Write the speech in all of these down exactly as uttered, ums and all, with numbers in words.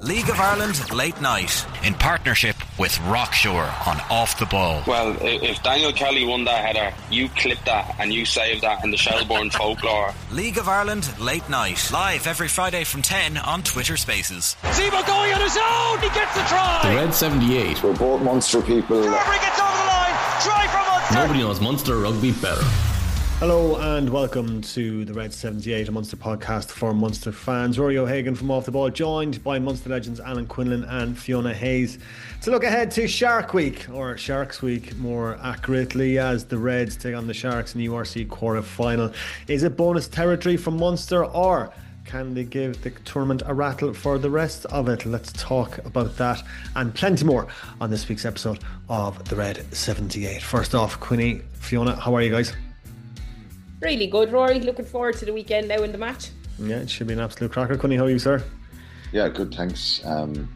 League of Ireland Late Night in partnership with Rockshore on Off the Ball. Well, if Daniel Kelly won that header, you clip that and you save that in the Shelbourne folklore. League of Ireland Late Night, live every Friday from ten on Twitter Spaces. Zebo going on his own, he gets the try. The Red seventy-eight. We're both Munster people. Carberry gets over the line, try from Munster. Nobody knows Munster rugby better. Hello and welcome to the Red seventy-eight, a Munster podcast for Munster fans. Rory O'Hagan from Off the Ball, joined by Munster legends Alan Quinlan and Fiona Hayes to look ahead to Shark Week, or Sharks Week more accurately, as the Reds take on the Sharks in the U R C quarter final. Is it bonus territory from Munster, or can they give the tournament a rattle for the rest of it? Let's talk about that and plenty more on this week's episode of the Red seventy-eight. First off, Quinny, Fiona, how are you guys? Really good, Rory. Looking forward to the weekend now in the match. Yeah, it should be an absolute cracker. Quinny, how are you, sir? Yeah, good, thanks. Um,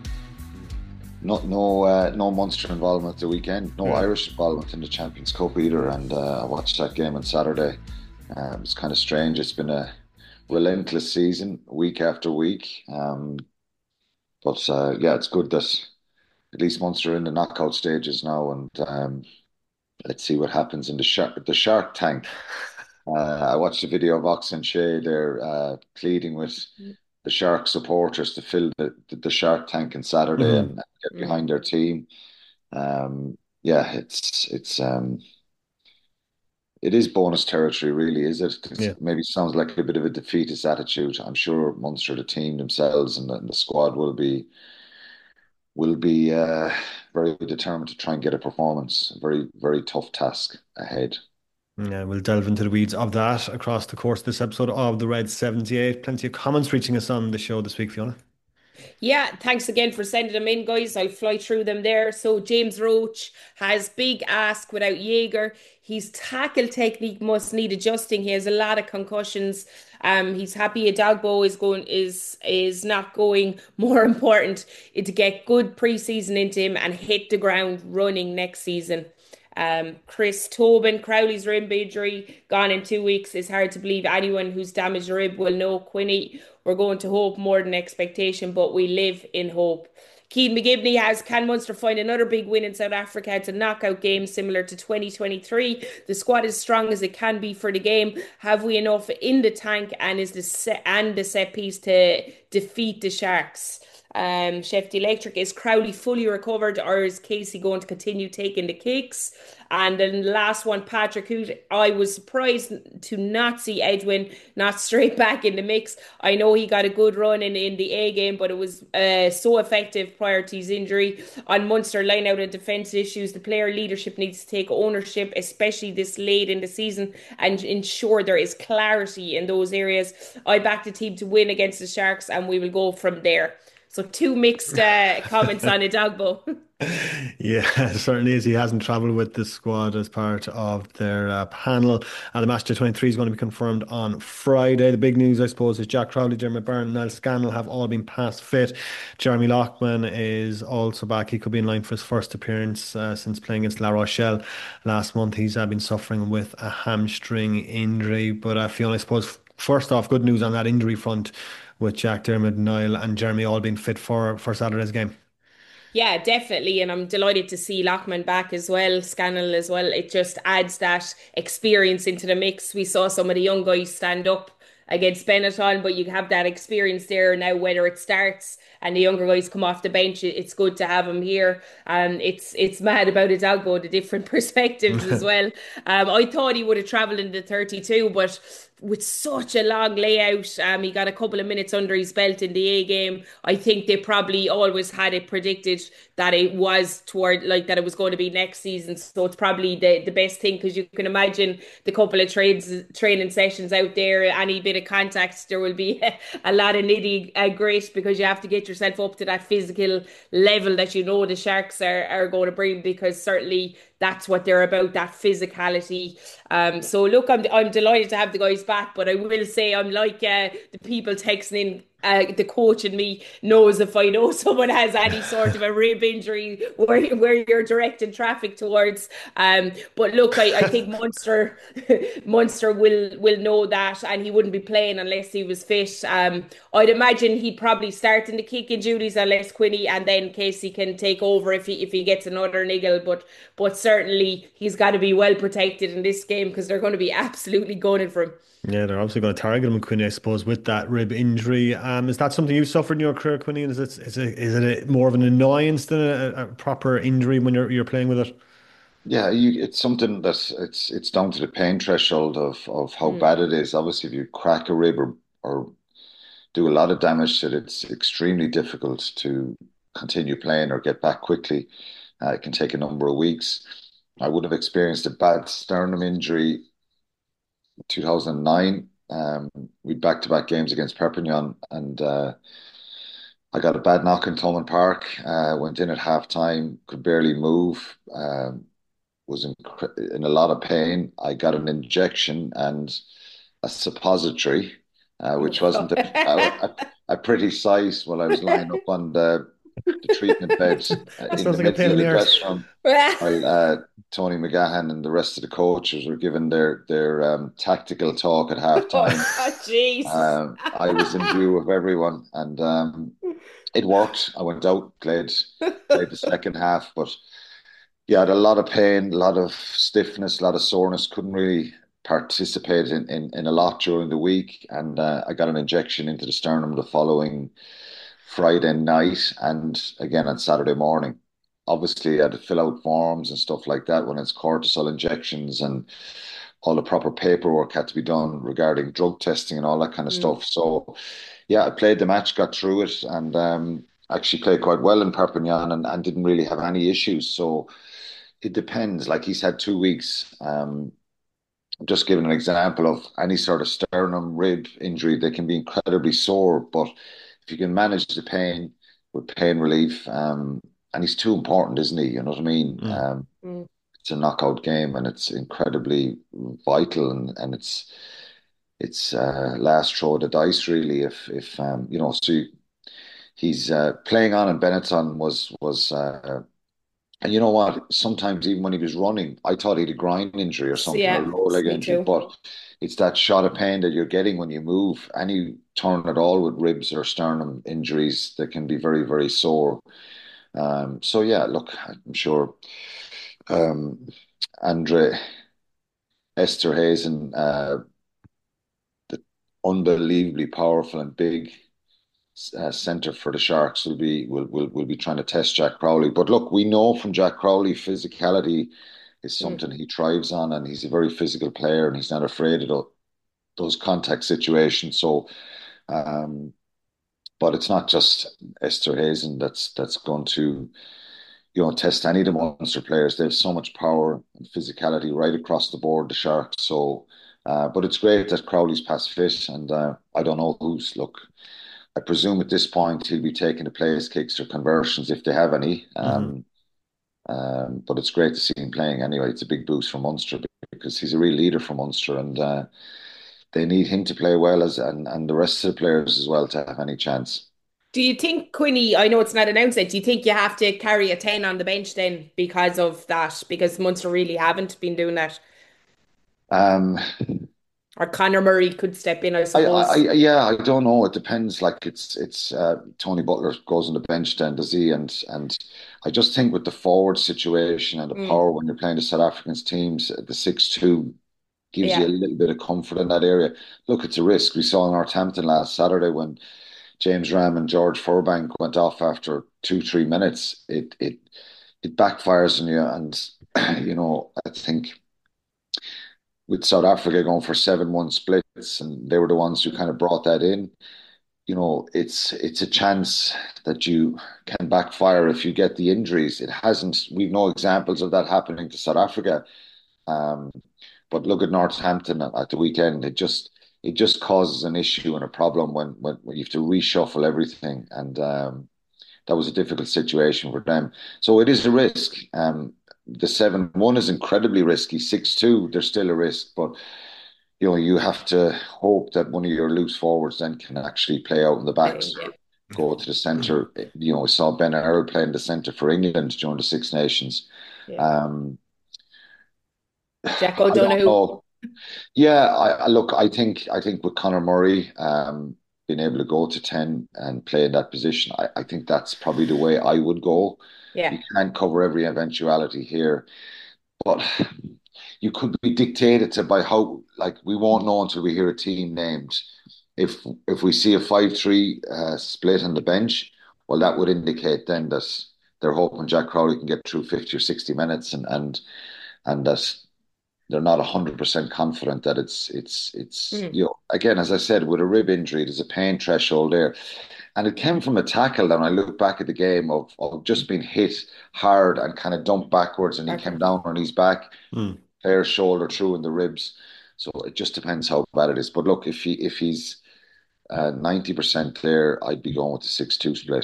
not no uh, no Munster involvement the weekend, no yeah. Irish involvement in the Champions Cup either, and uh, I watched that game on Saturday. Um, it's kind of strange. It's been a relentless season, week after week. Um, but uh, yeah, it's good that at least Munster are in the knockout stages now, and um, let's see what happens in the shark the Shark Tank. Uh, I watched a video of Oxen Shea there uh, pleading with the Shark supporters to fill the, the, the Shark Tank on Saturday mm-hmm. and get behind their team. Um, yeah, it's it's um, it is bonus territory, really, is it? It yeah. maybe sounds like a bit of a defeatist attitude. I'm sure Munster, the team themselves and the, and the squad, will be will be uh, very determined to try and get a performance. A very very tough task ahead. Yeah, we'll delve into the weeds of that across the course of this episode of the Red seventy-eight. Plenty of comments reaching us on the show this week, Fiona. Yeah, thanks again for sending them in, guys. I'll fly through them there. So James Roach has big ask without Jaeger. His tackle technique must need adjusting. He has a lot of concussions. Um, he's happy Adagbo is going is is not going. More important is to get good pre-season into him and hit the ground running next season. Um, Chris Tobin, Crowley's rib injury gone in two weeks. It's hard to believe. Anyone who's damaged a rib will know. Quinny, we're going to hope more than expectation, but we live in hope. Keane McGibney has, can Munster find another big win in South Africa? It's a knockout game similar to twenty twenty-three. The squad is strong as it can be for the game. Have we enough in the tank and is the set, and the set piece to defeat the Sharks? Um, Chef Electric, is Crowley fully recovered, or is Casey going to continue taking the kicks? And then the last one, Patrick Hoot, I was surprised to not see Edwin not straight back in the mix. I know he got a good run in, in the A game, but it was uh, so effective prior to his injury. On Munster line out and defence issues, the player leadership needs to take ownership, especially this late in the season, and ensure there is clarity in those areas. I back the team to win against the Sharks, and we will go from there. So two mixed uh, comments on Adagbo. Yeah, it certainly is. He hasn't travelled with the squad as part of their uh, panel. And the match to twenty-three is going to be confirmed on Friday. The big news, I suppose, is Jack Crowley, Dermot Byrne and Niall Scannell have all been past fit. Jeremy Loughman is also back. He could be in line for his first appearance uh, since playing against La Rochelle last month. He's uh, been suffering with a hamstring injury. But uh, Fiona, I suppose, first off, good news on that injury front, with Jack, Dermot, Niall and Jeremy all being fit for, for Saturday's game. Yeah, definitely. And I'm delighted to see Loughman back as well, Scannell as well. It just adds that experience into the mix. We saw some of the young guys stand up against Benetton, but you have that experience there now, whether it starts and the younger guys come off the bench. It's good to have him here. Um, it's it's mad about Adagbo, the different perspectives as well. Um, I thought he would have travelled in the thirty-two, but with such a long layout, um, he got a couple of minutes under his belt in the A game. I think they probably always had it predicted that it was toward like that it was going to be next season. So it's probably the, the best thing, because you can imagine the couple of trades training sessions out there, any bit of contact, there will be a lot of nitty uh, grit, because you have to get yourself up to that physical level that you know the Sharks are, are going to bring, because certainly that's what they're about, that physicality. Um, so look, I'm I'm delighted to have the guys back, but I will say I'm like uh, the people texting in Uh, the coach in me knows if I know someone has any sort of a rib injury where where you're directing traffic towards. Um, but look, I, I think Munster Munster will will know that, and he wouldn't be playing unless he was fit. Um, I'd imagine he'd probably start in the kicking duties unless Quinny, and then Casey can take over if he if he gets another niggle. But but certainly he's got to be well protected in this game because they're going to be absolutely gunning for him. Yeah, they're obviously going to target him, Quinny, I suppose, with that rib injury. Um, is that something you've suffered in your career, Quinny? Is it is it is it a, more of an annoyance than a, a proper injury when you're you're playing with it? Yeah, you, it's something that it's it's down to the pain threshold of of how Mm. bad it is. Obviously, if you crack a rib or or do a lot of damage to it, it's extremely difficult to continue playing or get back quickly. Uh, it can take a number of weeks. I would have experienced a bad sternum injury in two thousand nine. Um, we back-to-back games against Perpignan, and uh, I got a bad knock in Thomond Park. Uh, went in at half time, could barely move. Um, was in, in a lot of pain. I got an injection and a suppository, uh, which wasn't a, a, a pretty sight while I was lying up on the, the treatment bed uh, That in the sounds like a pain middle in of the the arse. dressing room. While uh, Tony McGahan and the rest of the coaches were given their their um, tactical talk at half time. Oh, jeez. Um, I was in view of everyone, and um, it worked. I went out, played played the second half, but yeah, I had a lot of pain, a lot of stiffness, a lot of soreness. Couldn't really participate in, in, in a lot during the week, and uh, I got an injection into the sternum the following Friday night, and again on Saturday morning. Obviously, I had to fill out forms and stuff like that when it's cortisol injections, and all the proper paperwork had to be done regarding drug testing and all that kind of Mm. stuff. So, yeah, I played the match, got through it, and um, actually played quite well in Perpignan and, and didn't really have any issues. So it depends. Like he's had two weeks. Um, just giving an example of any sort of sternum rib injury, they can be incredibly sore. But if you can manage the pain with pain relief, um, and he's too important, isn't he? You know what I mean? Mm. Um, Mm. it's a knockout game, and it's incredibly vital, and, and it's it's uh, last throw of the dice, really. If if um, you know, so you, he's uh, playing on, and Benetton was was. Uh, and you know what? Sometimes even when he was running, I thought he had a groin injury or So, something, or yeah, a lower leg me injury. too. But it's that shot of pain that you're getting when you move. Any turn at all with ribs or sternum injuries that can be very, very sore. Um, so yeah, look, I'm sure um, Andre Esterhazen, uh, the unbelievably powerful and big uh, centre for the Sharks will be will, will will be trying to test Jack Crowley. But look, we know from Jack Crowley physicality is Mm. something he thrives on, and he's a very physical player, and he's not afraid of tho- those contact situations. So, um, but it's not just Esther Hazen that's that's going to you know test any of the Munster players. They have so much power and physicality right across the board, the Sharks. So. Uh, but it's great that Crowley's past fit, and uh, I don't know who's look. I presume at this point he'll be taking the place kicks or conversions if they have any. Hmm. Um, um, but it's great to see him playing anyway. It's a big boost for Munster because he's a real leader for Munster, and uh, they need him to play well as and, and the rest of the players as well to have any chance. Do you think, Quinny, I know it's not announced yet, do you think you have to carry a ten on the bench then because of that? Because Munster really haven't been doing that. Um, Or Conor Murray could step in, I I, I, suppose. yeah, I don't know. It depends. Like it's, it's uh, Tony Butler goes on the bench then, does he? And and I just think with the forward situation and the Mm. power when you're playing the South Africans teams, the six two gives you Yeah. a little bit of comfort in that area. Look, it's a risk. We saw in Northampton last Saturday when James Ram and George Furbank went off after two, three minutes. It it it backfires on you, and you know I think with South Africa going for seven one splits, and they were the ones who kind of brought that in. You know, it's it's a chance that you can backfire if you get the injuries. It hasn't. We've no examples of that happening to South Africa. Um, but look at Northampton at, at the weekend. It just it just causes an issue and a problem when when, when you have to reshuffle everything, and um, that was a difficult situation for them. So it is a risk. Um, the seven one is incredibly risky. Six two, there's still a risk, but you know, you have to hope that one of your loose forwards then can actually play out in the backs, Yeah. go to the centre. You know, we saw Ben Earl playing the centre for England during the Six Nations. Yeah. Um, Jack I don't O'Donoghue. know. Yeah, I, I look. I think. I think with Conor Murray um, being able to go to ten and play in that position, I, I think that's probably the way I would go. Yeah. You can't cover every eventuality here, but you could be dictated to by how. Like we won't know until we hear a team named. If if we see a five three uh, split on the bench, well, that would indicate then that they're hoping Jack Crowley can get through fifty or sixty minutes, and and and that they're not one hundred percent confident that it's it's it's Mm. you know, again, as I said, with a rib injury there's a pain threshold there, and it came from a tackle. And I look back at the game of, of just being hit hard and kind of dumped backwards, and he Okay. came down on his back, Mm. player's shoulder through in the ribs. So it just depends how bad it is. But look, if he if he's uh, ninety percent there, I'd be going with the six two split.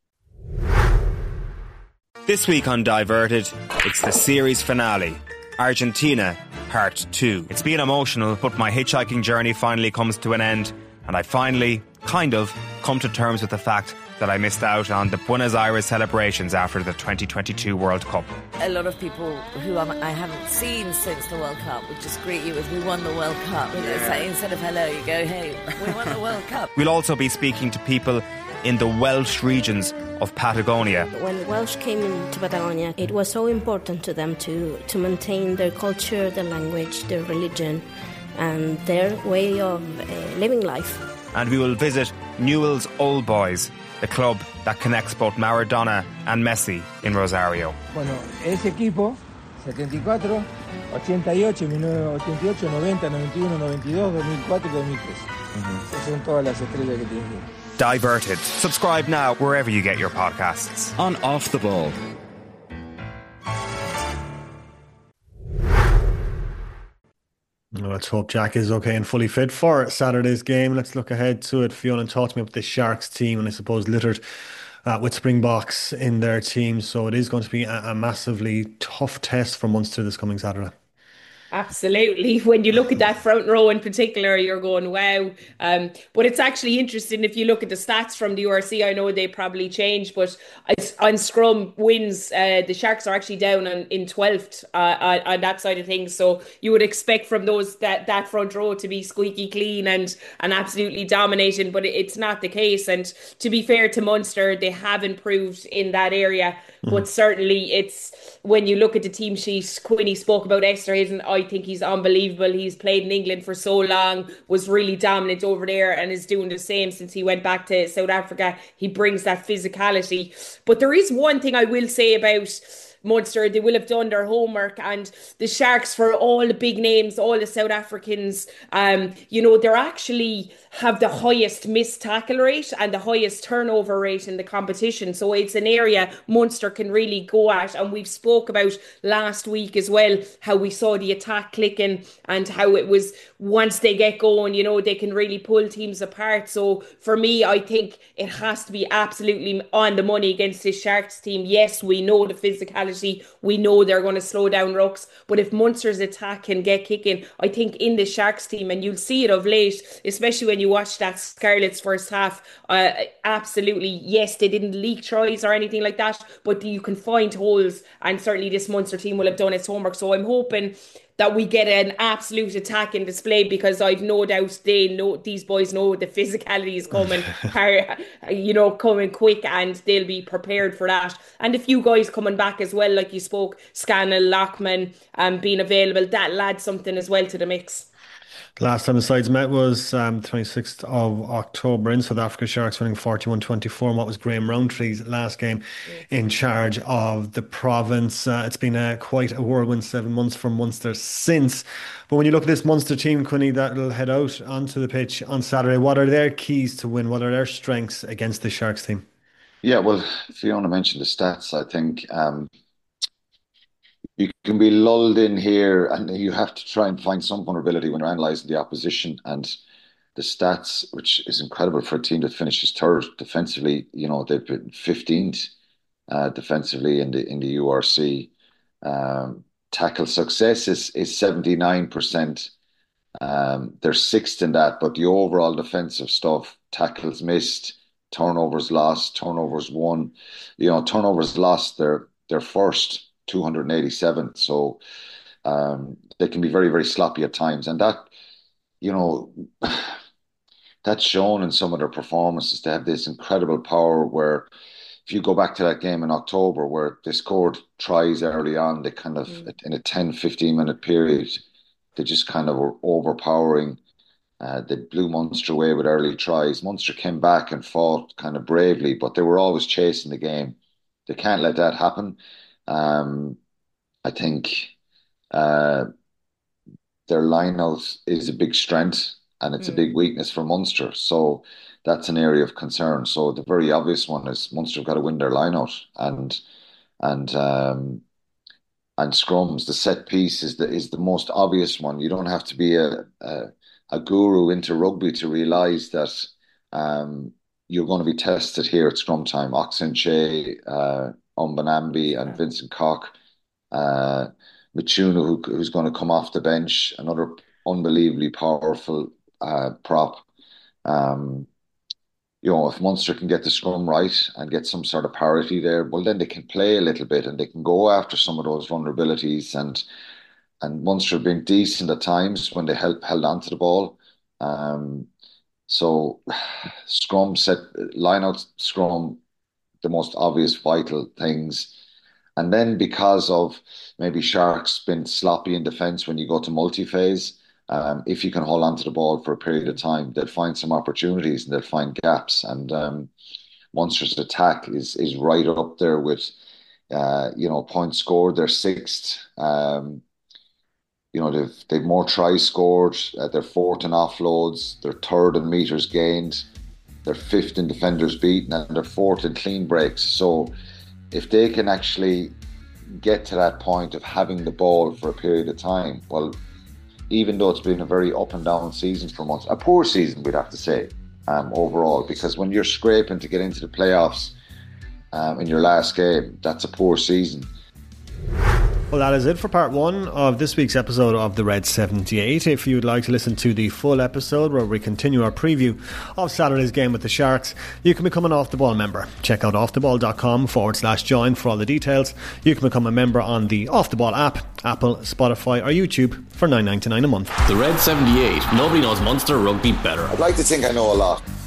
This week on Diverted, it's the series finale, Argentina Part two. It's been emotional, but my hitchhiking journey finally comes to an end, and I finally, kind of, come to terms with the fact that I missed out on the Buenos Aires celebrations after the twenty twenty-two World Cup. A lot of people who I'm, I haven't seen since the World Cup would just greet you with, "We won the World Cup." And it's like, instead of hello, you go, "Hey, we won the World Cup." We'll also be speaking to people in the Welsh regions of Patagonia. When the Welsh came into Patagonia, it was so important to them to, to maintain their culture, their language, their religion, and their way of uh, living life. And we will visit Newell's Old Boys, the club that connects both Maradona and Messi in Rosario. Bueno, ese equipo, setenta y cuatro, ochenta y ocho, mil novecientos ochenta y ocho, noventa, noventa y uno, noventa y dos, dos mil cuatro y dos mil tres. Esas son todas las estrellas que tienen. Diverted. Subscribe now wherever you get your podcasts. On Off the Ball. Let's hope Jack is okay and fully fit for Saturday's game. Let's look ahead to it. Fiona, talk to me about the Sharks team, and I suppose littered uh, with Springboks in their team. So it is going to be a, a massively tough test for Munster this coming Saturday. Absolutely. When you look at that front row in particular, you're going, wow. Um, but it's actually interesting if you look at the stats from the U R C. I know they probably changed, but on scrum wins, uh, the Sharks are actually down on, in twelfth uh, on, on that side of things. So you would expect from those that, that front row to be squeaky clean and, and absolutely dominating, but it's not the case. And to be fair to Munster, they have improved in that area. Mm. But certainly it's, when you look at the team sheet, Quinny spoke about Esterhuizen. I think he's unbelievable. He's played in England for so long, was really dominant over there, and is doing the same since he went back to South Africa. He brings that physicality. But there is one thing I will say about Munster: they will have done their homework, and the Sharks, for all the big names, all the South Africans, um, you know, they're actually have the highest missed tackle rate and the highest turnover rate in the competition. So it's an area Munster can really go at. And we've spoke about last week as well, how we saw the attack clicking and how it was, once they get going, you know, they can really pull teams apart. So for me, I think it has to be absolutely on the money against this Sharks team. Yes, we know the physicality. We know they're going to slow down rucks. But if Munster's attack can get kicking, I think in the Sharks team, and you'll see it of late, especially when you watch that Scarlets first half, uh, absolutely, yes, they didn't leak tries or anything like that, but you can find holes, and certainly this Munster team will have done its homework. So I'm hoping that we get an absolute attack in display, because I've no doubt they know, these boys know the physicality is coming, you know, coming quick, and they'll be prepared for that. And a few guys coming back as well, like you spoke, Scannell, Lockman, um, being available, that adds something as well to the mix. Last time the sides met was um, twenty-sixth of October in South Africa. Sharks winning forty-one twenty-four in what was Graham Roundtree's last game in charge of the province. Uh, it's been a, quite a whirlwind seven months for Munster since. But when you look at this Munster team, Quinny, that'll head out onto the pitch on Saturday, what are their keys to win? What are their strengths against the Sharks team? Yeah, well, Fiona mentioned the stats. I think um, you can be lulled in here, and you have to try and find some vulnerability when you're analysing the opposition. And the stats, which is incredible for a team that finishes third defensively, you know, they've been fifteenth uh, defensively in the in the U R C. Um, tackle success is is seventy-nine percent. Um, they're sixth in that, but the overall defensive stuff, tackles missed, turnovers lost, turnovers won. You know, turnovers lost, they're, they're first, two hundred eighty-seven. So um, they can be very, very sloppy at times. And that, you know, that's shown in some of their performances. They have this incredible power where if you go back to that game in October where they scored tries early on, they kind of, mm. in a ten, fifteen minute period, they just kind of were overpowering. Uh, they blew Munster away with early tries. Munster came back and fought kind of bravely, but they were always chasing the game. They can't let that happen. Um, I think uh, their line-out is a big strength and it's mm. a big weakness for Munster. So that's an area of concern. So the very obvious one is Munster have got to win their line-out and and um, and scrums. The set piece is the is the most obvious one. You don't have to be a a, a guru into rugby to realise that um, you're going to be tested here at scrum time. Oxenche, uh, Ombanambi and Vincent Koch, uh, Michuna, who, who's going to come off the bench, another unbelievably powerful uh, prop. Um, you know, if Munster can get the scrum right and get some sort of parity there, well, then they can play a little bit and they can go after some of those vulnerabilities. And and Munster have been decent at times when they held, held onto the ball. Um, so scrum set, line out scrum, the most obvious vital things. And then because of maybe Sharks been sloppy in defence when you go to multi-phase, um, if you can hold on to the ball for a period of time, they'll find some opportunities and they'll find gaps. And um, Munster's attack is is right up there with, uh, you know, points scored. They're sixth. Um, you know, they've they've more tries scored. Uh, they're fourth in offloads. They're third in meters gained. They're fifth in defenders beaten, and they're fourth in clean breaks. So if they can actually get to that point of having the ball for a period of time, well, even though it's been a very up and down season for months, a poor season, we'd have to say, um, overall, because when you're scraping to get into the playoffs um, in your last game, that's a poor season. Well, that is it for part one of this week's episode of the Red seventy-eight. If you'd like to listen to the full episode where we continue our preview of Saturday's game with the Sharks, you can become an Off The Ball member. Check out offtheball.com forward slash join for all the details. You can become a member on the Off The Ball app, Apple, Spotify or YouTube for nine ninety-nine a month. The Red seventy-eight. Nobody knows Munster rugby better. I'd like to think I know a lot.